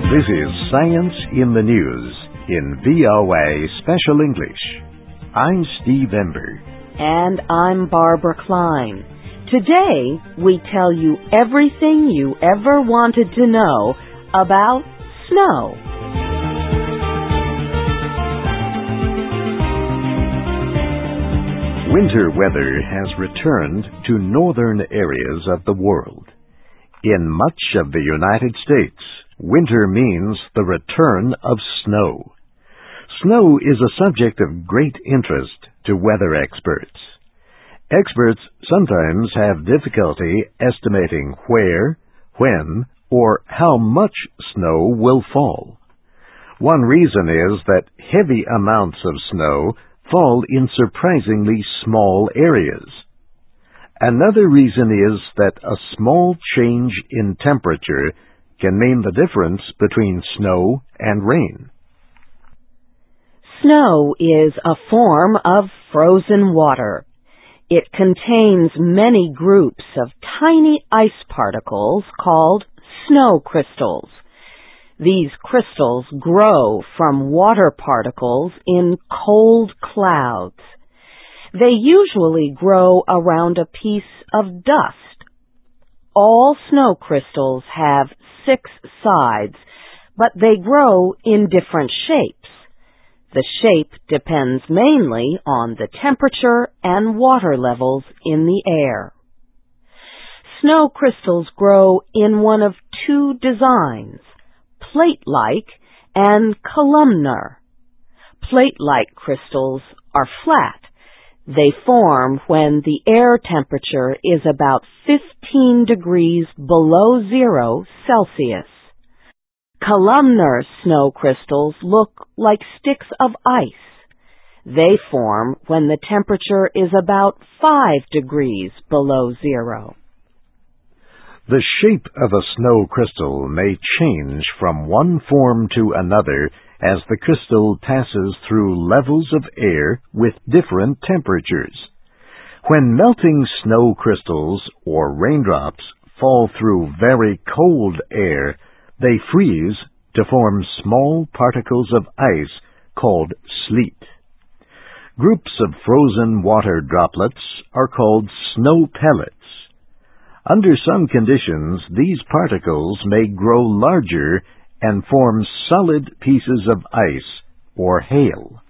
This is Science in the News in VOA Special English. I'm Steve Ember. And I'm Barbara Klein. Today, we tell you everything you ever wanted to know about snow. Winter weather has returned to northern areas of the world. In much of the United States, winter means the return of snow. Snow is a subject of great interest to weather experts. Experts sometimes have difficulty estimating where, when, or how much snow will fall. One reason is that heavy amounts of snow fall in surprisingly small areas. Another reason is that a small change in temperature can mean the difference between snow and rain. Snow is a form of frozen water. It contains many groups of tiny ice particles called snow crystals. These crystals grow from water particles in cold clouds. They usually grow around a piece of dust. All snow crystals have 6 sides, but they grow in different shapes. The shape depends mainly on the temperature and water levels in the air. Snow crystals grow in one of 2 designs, plate-like and columnar. Plate-like crystals are flat. They form when the air temperature is about 15 degrees below 0 Celsius. Columnar snow crystals look like sticks of ice. They form when the temperature is about 5 degrees below 0. The shape of a snow crystal may change from one form to another as the crystal passes through levels of air with different temperatures. When melting snow crystals or raindrops fall through very cold air, they freeze to form small particles of ice called sleet. Groups of frozen water droplets are called snow pellets. Under some conditions, these particles may grow larger and form solid pieces of ice or hail.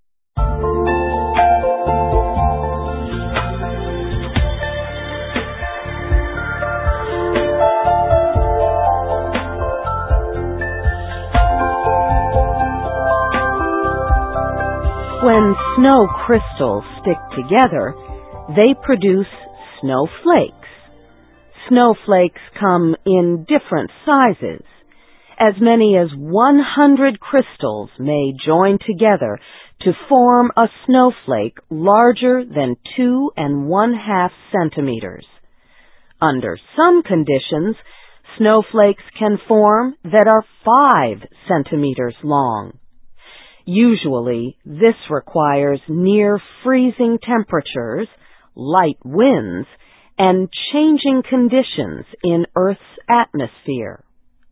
When snow crystals stick together, they produce snowflakes. Snowflakes come in different sizes. As many as 100 crystals may join together to form a snowflake larger than 2 1/2 centimeters. Under some conditions, snowflakes can form that are 5 centimeters long. Usually, this requires near freezing temperatures, light winds, and changing conditions in Earth's atmosphere.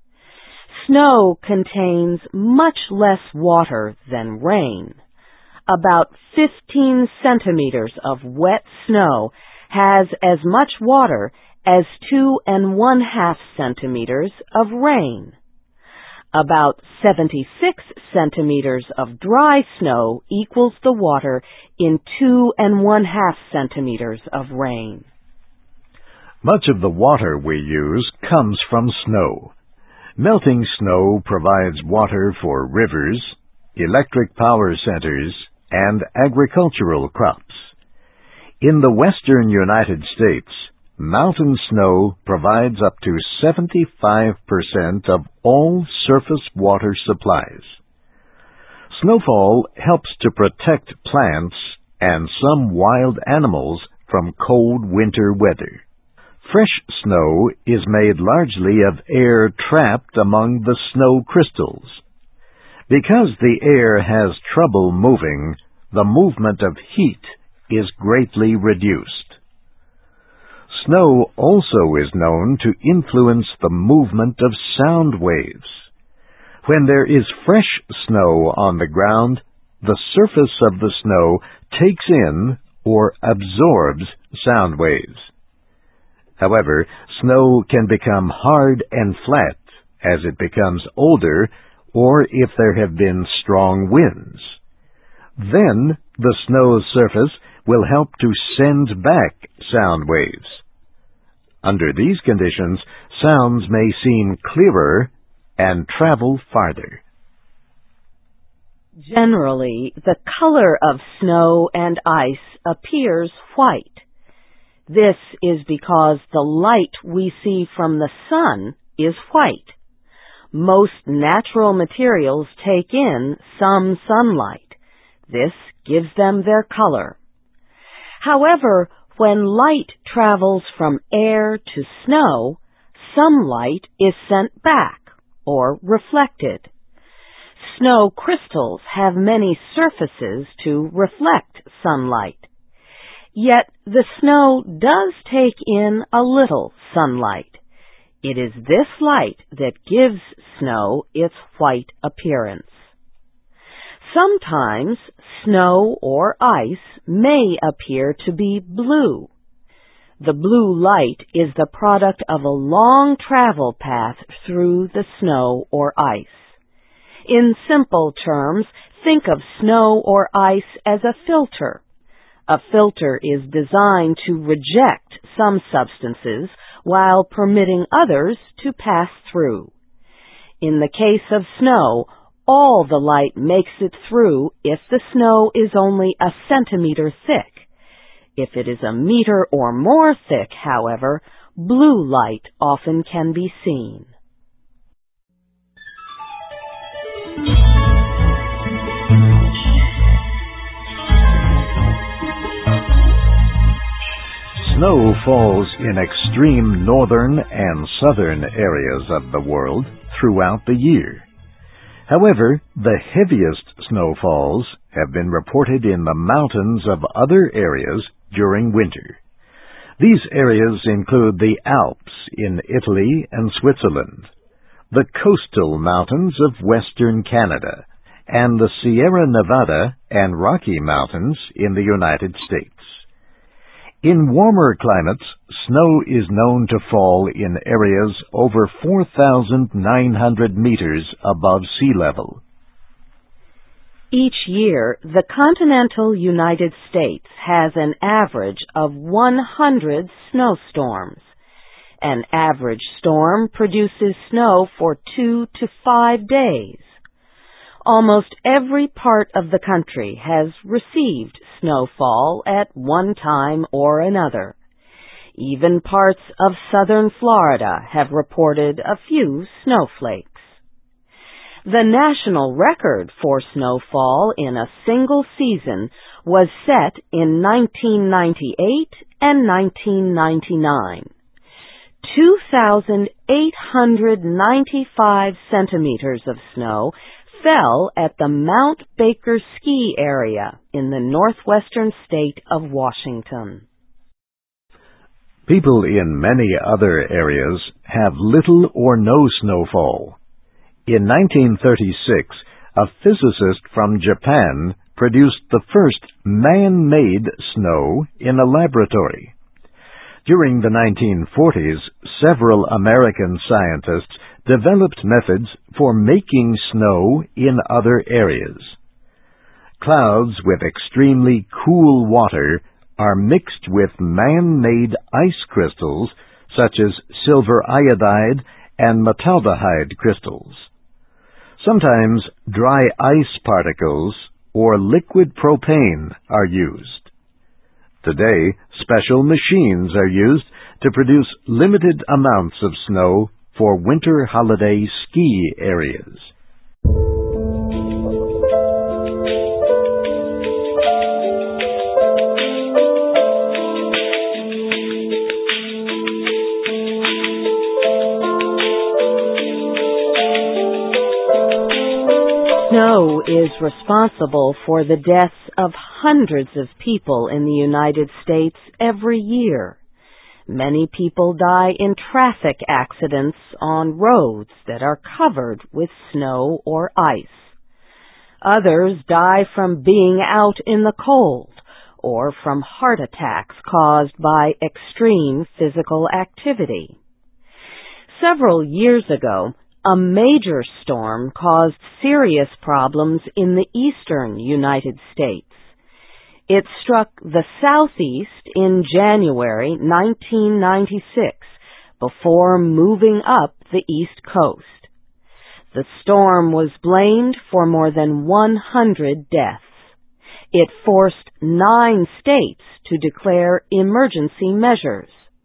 Snow contains much less water than rain. About 15 centimeters of wet snow has as much water as 2 1/2 centimeters of rain. About 76 centimeters of dry snow equals the water in 2 1/2 centimeters of rain. Much of the water we use comes from snow. Melting snow provides water for rivers, electric power centers, and agricultural crops. In the western United States, mountain snow provides up to 75% of all surface water supplies. Snowfall helps to protect plants and some wild animals from cold winter weather. Fresh snow is made largely of air trapped among the snow crystals. Because the air has trouble moving, the movement of heat is greatly reduced. Snow also is known to influence the movement of sound waves. When there is fresh snow on the ground, the surface of the snow takes in or absorbs sound waves. However, snow can become hard and flat as it becomes older or if there have been strong winds. Then the snow's surface will help to send back sound waves. Under these conditions, sounds may seem clearer and travel farther. Generally, the color of snow and ice appears white. This is because the light we see from the sun is white. Most natural materials take in some sunlight. This gives them their color. However, when light travels from air to snow, some light is sent back or reflected. Snow crystals have many surfaces to reflect sunlight. Yet the snow does take in a little sunlight. It is this light that gives snow its white appearance. Sometimes snow or ice may appear to be blue. The blue light is the product of a long travel path through the snow or ice. In simple terms, think of snow or ice as a filter. A filter is designed to reject some substances while permitting others to pass through. In the case of snow, all the light makes it through if the snow is only a centimeter thick. If it is a meter or more thick, however, blue light often can be seen. Snow falls in extreme northern and southern areas of the world throughout the year. However, the heaviest snowfalls have been reported in the mountains of other areas during winter. These areas include the Alps in Italy and Switzerland, the coastal mountains of western Canada, and the Sierra Nevada and Rocky Mountains in the United States. In warmer climates, snow is known to fall in areas over 4,900 meters above sea level. Each year, the continental United States has an average of 100 snowstorms. An average storm produces snow for 2 to 5 days. Almost every part of the country has received snowfall at one time or another. Even parts of southern Florida have reported a few snowflakes. The national record for snowfall in a single season was set in 1998 and 1999. 2,895 centimeters of snow fell at the Mount Baker ski area in the northwestern state of Washington. People in many other areas have little or no snowfall. In 1936, a physicist from Japan produced the first man-made snow in a laboratory. During the 1940s, several American scientists developed methods for making snow in other areas. Clouds with extremely cool water are mixed with man-made ice crystals such as silver iodide and metaldehyde crystals. Sometimes dry ice particles or liquid propane are used. Today, special machines are used to produce limited amounts of snow for winter holiday ski areas. Snow is responsible for the deaths of hundreds of people in the United States every year. Many people die in traffic accidents on roads that are covered with snow or ice. Others die from being out in the cold or from heart attacks caused by extreme physical activity. Several years ago, a major storm caused serious problems in the eastern United States. It struck the southeast in January 1996 before moving up the east coast. The storm was blamed for more than 100 deaths. It forced 9 states to declare emergency measures.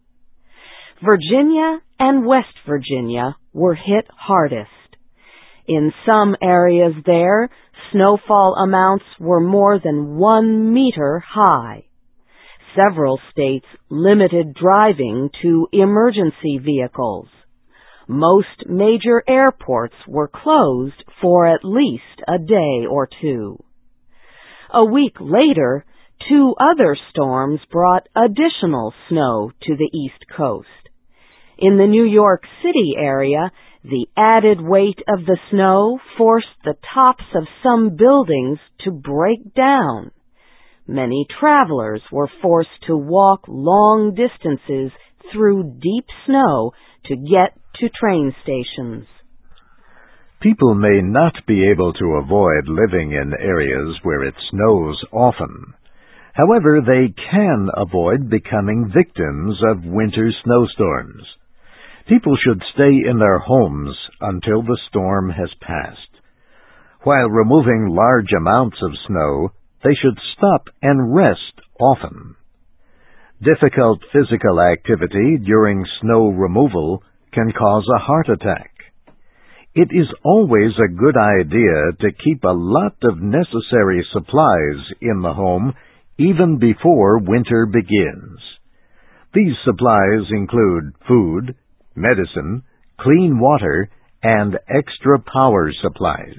Virginia and West Virginia were hit hardest. In some areas there, snowfall amounts were more than 1 meter high. Several states limited driving to emergency vehicles. Most major airports were closed for at least a day or two. A week later, 2 other storms brought additional snow to the East Coast. In the New York City area, the added weight of the snow forced the tops of some buildings to break down. Many travelers were forced to walk long distances through deep snow to get to train stations. People may not be able to avoid living in areas where it snows often. However, they can avoid becoming victims of winter snowstorms. People should stay in their homes until the storm has passed. While removing large amounts of snow, they should stop and rest often. Difficult physical activity during snow removal can cause a heart attack. It is always a good idea to keep a lot of necessary supplies in the home even before winter begins. These supplies include food, medicine, clean water, and extra power supplies.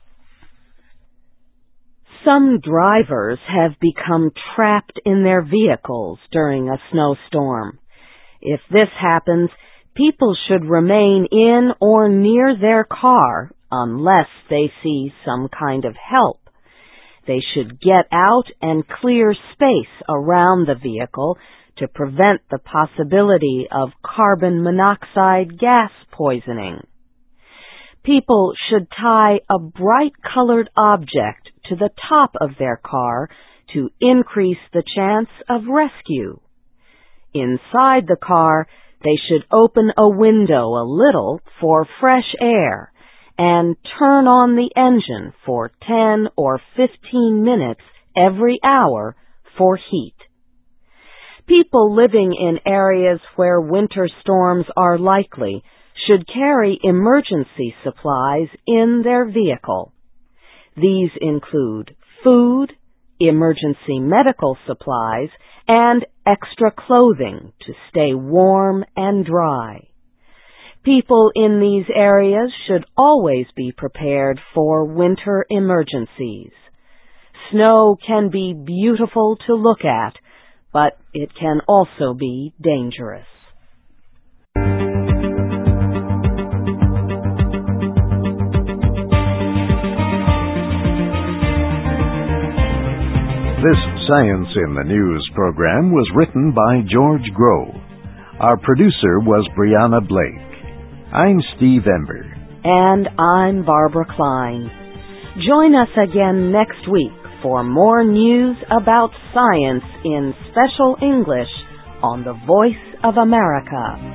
Some drivers have become trapped in their vehicles during a snowstorm. If this happens, people should remain in or near their car unless they see some kind of help. They should get out and clear space around the vehicle to prevent the possibility of carbon monoxide gas poisoning. People should tie a bright-colored object to the top of their car to increase the chance of rescue. Inside the car, they should open a window a little for fresh air and turn on the engine for 10 or 15 minutes every hour for heat. People living in areas where winter storms are likely should carry emergency supplies in their vehicle. These include food, emergency medical supplies, and extra clothing to stay warm and dry. People in these areas should always be prepared for winter emergencies. Snow can be beautiful to look at, but it can also be dangerous. This Science in the News program was written by George Groh. Our producer was Brianna Blake. I'm Steve Ember. And I'm Barbara Klein. Join us again next week for more news about science in special English on the Voice of America.